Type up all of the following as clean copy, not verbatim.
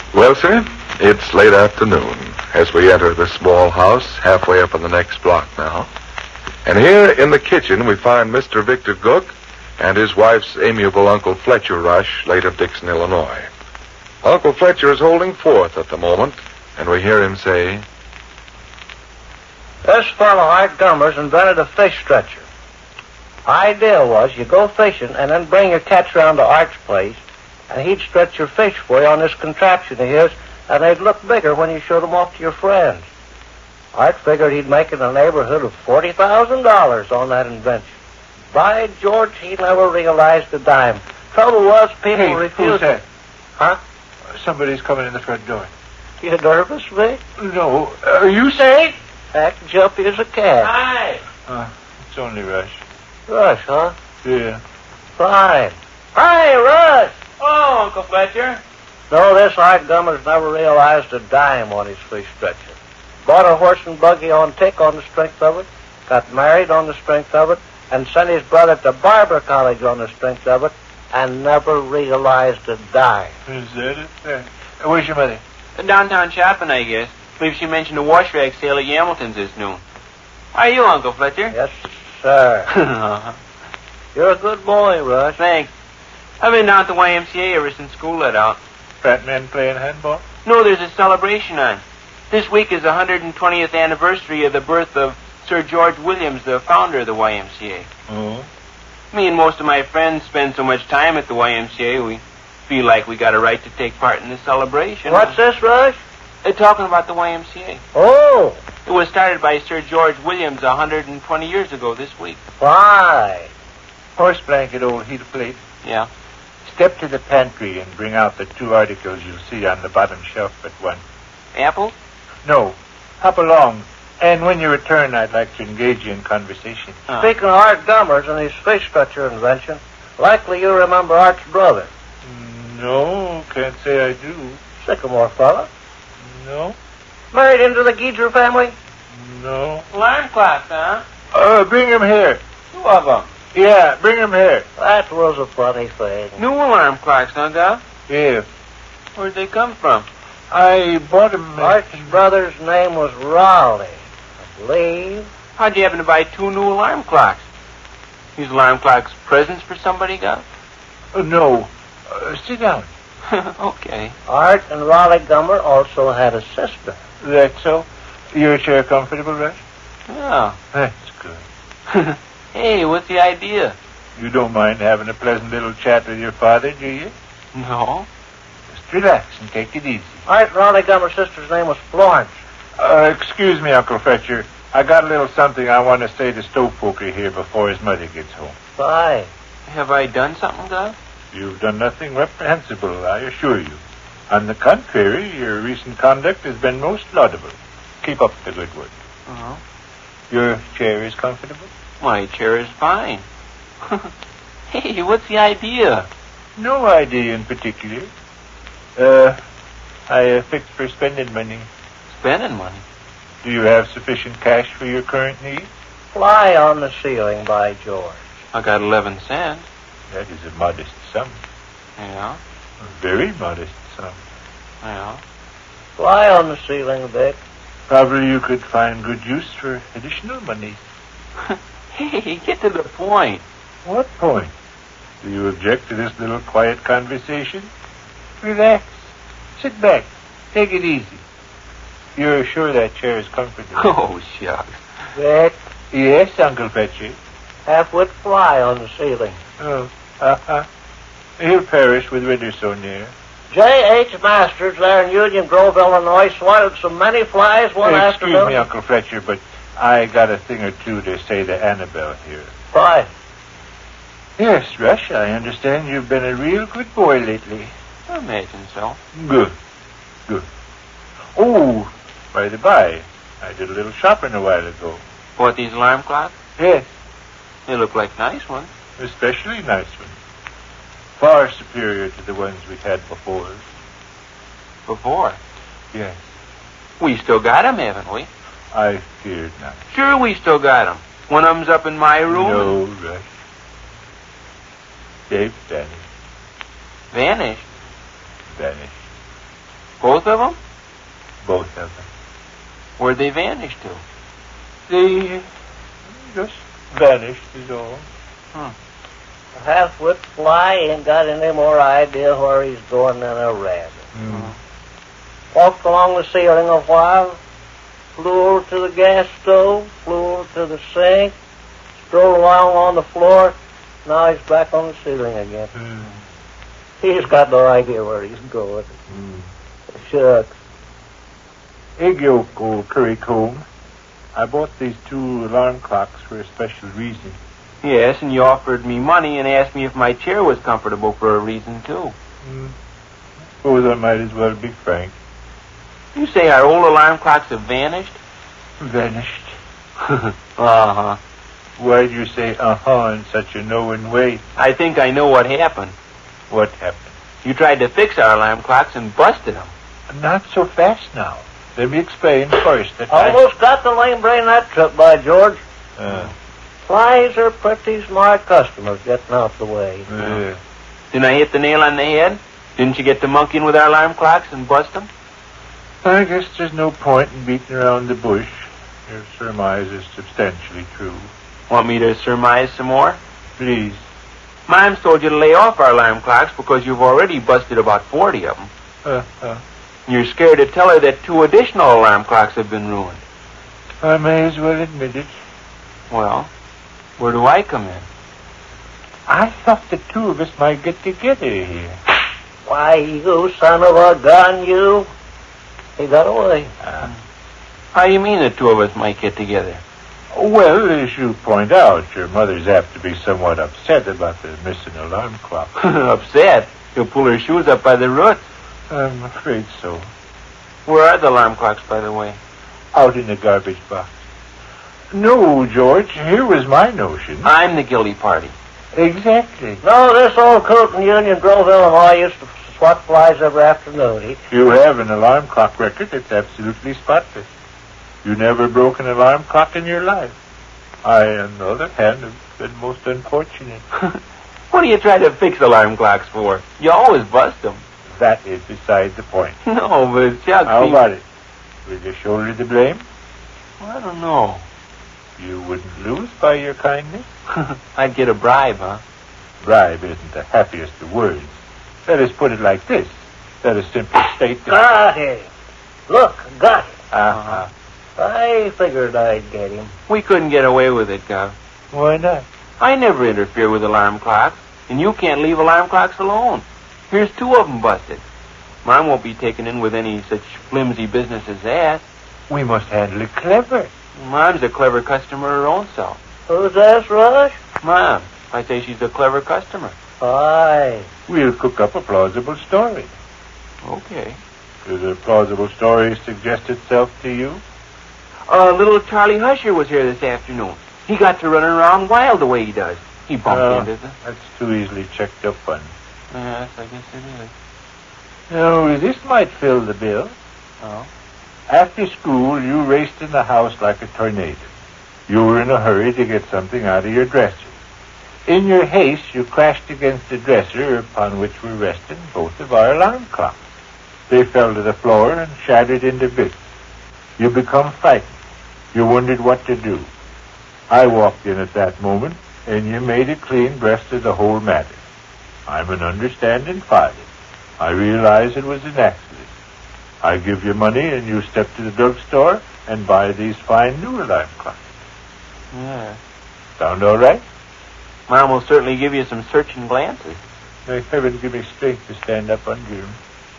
Well, sir, it's late afternoon as we enter the small house halfway up on the next block now. And here in the kitchen we find Mr. Victor Gook and his wife's amiable Uncle Fletcher Rush, late of Dixon, Illinois. Uncle Fletcher is holding forth at the moment, and we hear him say, "This fellow, Art Gummers, invented a fish stretcher. Idea was you go fishing and then bring your catch round to Art's place, and he'd stretch your fish for you on this contraption of his, and they'd look bigger when you showed them off to your friends. Art figured he'd make in the neighborhood of $40,000 on that invention. By George, he never realized a dime. Trouble was, people refused. Who's that? Huh? Somebody's coming in the front door. You nervous, Vic? No. Are you safe? Act jumpy as a cat. Hi. It's only Rush. Rush, huh? Yeah. Fine. Hi, Rush! Oh, Uncle Fletcher. No, this Art Gummers never realized a dime on his fish stretcher. Bought a horse and buggy on tick on the strength of it, got married on the strength of it, and sent his brother to Barber College on the strength of it, and never realized a dime. Is that it? Where's your mother? Downtown shopping, I guess. Believe she mentioned a wash rag sale at Hamilton's this noon. How are you, Uncle Fletcher? Yes, sir. You're a good boy, Rush. Thanks. I've been down at the YMCA ever since school let out. Fat men playing handball? No, there's a celebration on. This week is the 120th anniversary of the birth of Sir George Williams, the founder of the YMCA. Oh? Me and most of my friends spend so much time at the YMCA, we feel like we got a right to take part in the celebration. What's this, Rush? They're talking about the YMCA. Oh. It was started by Sir George Williams 120 years ago this week. Why? Horse blanket, old heat plate. Yeah. Step to the pantry and bring out the 2 articles you'll see on the bottom shelf at once. Apples? No. Hop along. And when you return, I'd like to engage you in conversation. Speaking of Art Gummers and his fish stretcher invention, likely you remember Art's brother. No, can't say I do. Sycamore fella. No. Married into the Geedra family? No. Alarm clocks, huh? Bring him here. 2 of them. Yeah, bring him here. That was a funny thing. New alarm clocks, huh, Gal? Yeah. Where'd they come from? I bought him... Art's brother's name was Raleigh, I believe. How'd you happen to buy 2 new alarm clocks? These alarm clocks presents for somebody, Gal? No. Sit down. Okay. Art and Raleigh Gummer also had a sister. That's so? Your chair comfortable, Rush? Yeah. That's good. Hey, what's the idea? You don't mind having a pleasant little chat with your father, do you? No. Just relax and take it easy. Art and Raleigh Gummer's sister's name was Florence. Excuse me, Uncle Fletcher. I got a little something I want to say to Stovepoker here before his mother gets home. Fine. Have I done something, Gal? You've done nothing reprehensible, I assure you. On the contrary, your recent conduct has been most laudable. Keep up the good work. Uh-huh. Your chair is comfortable? My chair is fine. Hey, what's the idea? No idea in particular. I fixed for spending money. Spending money? Do you have sufficient cash for your current needs? Fly on the ceiling, by George. I got 11 cents. That is a modest sum. Yeah? A very modest sum. Yeah. Fly on the ceiling, Vic. Probably you could find good use for additional money. Hey, get to the point. What point? Do you object to this little quiet conversation? Relax. Sit back. Take it easy. You're sure that chair is comfortable? Oh, shucks. Vic, Yes, Uncle Fletcher. half-wit fly on the ceiling. Oh, He'll perish with winter so near. J.H. Masters there in Union Grove, Illinois, swatted so many flies one afternoon. Excuse me, Uncle Fletcher, but I got a thing or two to say to Annabelle here. Fine. Yes, Rush, I understand you've been a real good boy lately. I imagine so. Good. Oh, by the by, I did a little shopping a while ago. Bought these alarm clocks? Yes, They look like nice ones. especially nice ones. Far superior to the ones we've had before. Before. Yes, We still got 'em, haven't we? I feared not. Sure, we still got 'em. One of 'em's up in my room. No, Rush. They've vanished. Vanished. Vanished. Both of them? Both of them. Where'd they vanish to? They just vanished is all. A half-wit fly ain't got any more idea where he's going than a rabbit. Walked along the ceiling a while, flew over to the gas stove, flew over to the sink, strolled along on the floor. Now he's back on the ceiling again. He's got no idea where he's going. Shucks. Egg yolk, old currycomb. I bought these 2 alarm clocks for a special reason. Yes, and you offered me money and asked me if my chair was comfortable for a reason, too. Suppose I might as well be frank. You say our old alarm clocks have vanished? Vanished. Uh-huh. Why'd you say in such a knowing way? I think I know what happened. What happened? You tried to fix our alarm clocks and busted them. Not so fast now. Let me explain first that Almost got the lame brain that trip, by George. Flies are pretty smart customers getting out the way. Didn't I hit the nail on the head? Didn't you get to monkeying with our alarm clocks and bust them? I guess there's no point in beating around the bush. Your surmise is substantially true. Want me to surmise some more? Please. Mom's told you to lay off our alarm clocks because you've already busted about 40 of them. You're scared to tell her that 2 additional alarm clocks have been ruined. I may as well admit it. Well, where do I come in? I thought the 2 of us might get together here. Why, you son of a gun, you. He got away. How do you mean the 2 of us might get together? Well, as you point out, your mother's apt to be somewhat upset about the missing alarm clock. Upset? She'll pull her shoes up by the roots. I'm afraid so. Where are the alarm clocks, by the way? Out in the garbage box. No, George, here was my notion. I'm the guilty party. Exactly. No, this old coot in Union Grove, Illinois used to swat flies every afternoon. You have an alarm clock record that's absolutely spotless. You never broke an alarm clock in your life. I, on the other hand, have been most unfortunate. What do you try to fix alarm clocks for? You always bust them. That is beside the point. No, but Chuck... How about it? Will you shoulder the blame? Well, I don't know. You wouldn't lose by your kindness? I'd get a bribe, huh? Bribe isn't the happiest of words. Let us put it like this. Let us simply state that... Got him. Look, got him. Uh-huh. I figured I'd get him. We couldn't get away with it, Gov. Why not? I never interfere with alarm clocks, and you can't leave alarm clocks alone. Here's 2 of them busted. Mine won't be taken in with any such flimsy business as that. We must handle it clever. Mom's a clever customer her own self. Who's this, Rush? Mom, I say she's a clever customer. Aye. We'll cook up a plausible story. Okay. Does a plausible story suggest itself to you? Little Charlie Husher was here this afternoon. He got to running around wild the way he does. He bumped into them. That's too easily checked up on. Yes, I guess it is. Now, this might fill the bill. Oh? After school, you raced in the house like a tornado. You were in a hurry to get something out of your dresser. In your haste, you crashed against the dresser upon which were resting both of our alarm clocks. They fell to the floor and shattered into bits. You become frightened. You wondered what to do. I walked in at that moment, and you made a clean breast of the whole matter. I'm an understanding father. I realize it was an accident. I give you money, and you step to the drugstore and buy these fine new alarm clocks. Yeah. Sound all right? Mom will certainly give you some searching glances. May heaven give me strength to stand up under him.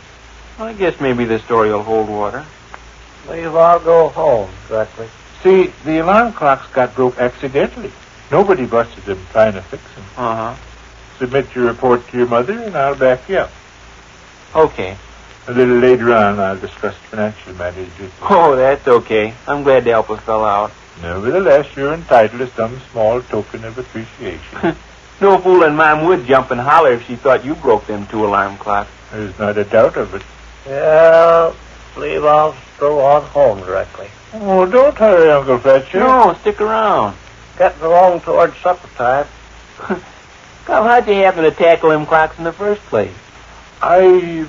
I guess maybe the story will hold water. Leave, I'll go home directly. See, the alarm clocks got broke accidentally. Nobody busted them trying to fix them. Uh-huh. Submit your report to your mother, and I'll back you up. Okay. A little later on, I'll discuss financial matters with you. Oh, that's okay. I'm glad to help a fellow out. Nevertheless, you're entitled to some small token of appreciation. No fooling Mom would jump and holler if she thought you broke them 2 alarm clocks. There's not a doubt of it. Yeah, leave, I'll stroll on home directly. Oh, don't hurry, Uncle Fletcher. No, stick around. Getting along towards supper time. Come, how'd you happen to tackle them clocks in the first place? I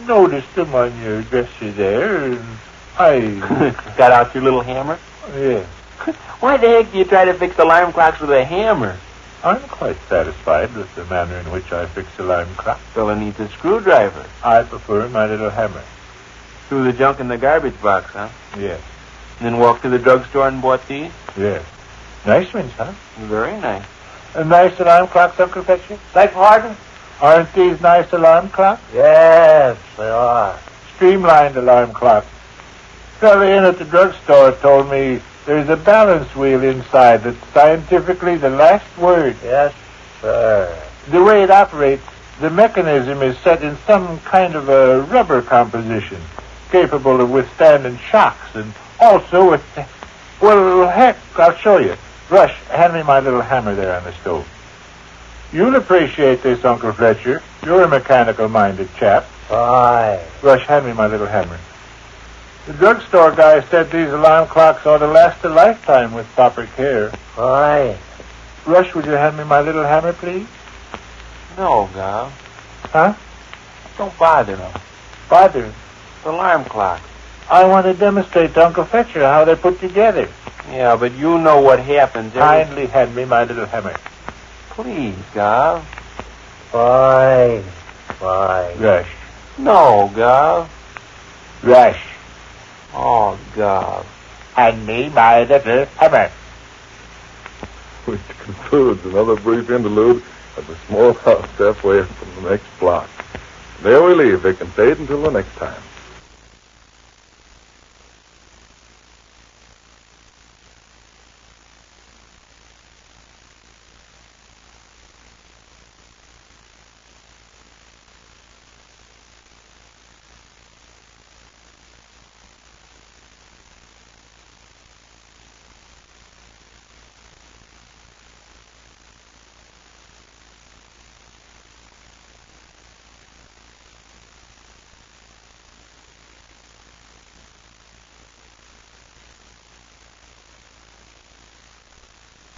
noticed them on your dresser there, and I... Got out your little hammer? Yeah. Why the heck do you try to fix alarm clocks with a hammer? I'm quite satisfied with the manner in which I fix alarm clocks. Fella needs a screwdriver. I prefer my little hammer. Threw the junk in the garbage box, huh? Yes. And then walked to the drugstore and bought these? Yes. Nice ones, huh? Very nice. Nice alarm clocks, Uncle Fletcher? Beg pardon? Aren't these nice alarm clocks? Yes, they are. Streamlined alarm clocks. Fella in at the drugstore told me there's a balance wheel inside that's scientifically the last word. Yes, sir. The way it operates, the mechanism is set in some kind of a rubber composition, capable of withstanding shocks, and also with... Well, heck, I'll show you. Rush, hand me my little hammer there on the stove. You'll appreciate this, Uncle Fletcher. You're a mechanical-minded chap. Fine. Rush, hand me my little hammer. The drugstore guy said these alarm clocks ought to last a lifetime with proper care. Fine. Rush, would you hand me my little hammer, please? No, Gal. Huh? Don't bother him. Bother. The alarm clock. I want to demonstrate to Uncle Fletcher how they're put together. Yeah, but you know what happens Kindly hand me my little hammer. Please, Gal. Fine. Fine. Rush. No, Gal. Rush. Oh, Gal. Hand me my little hammer. Which concludes another brief interlude at the small house halfway up from the next block. There we leave Vic and Fade until the next time.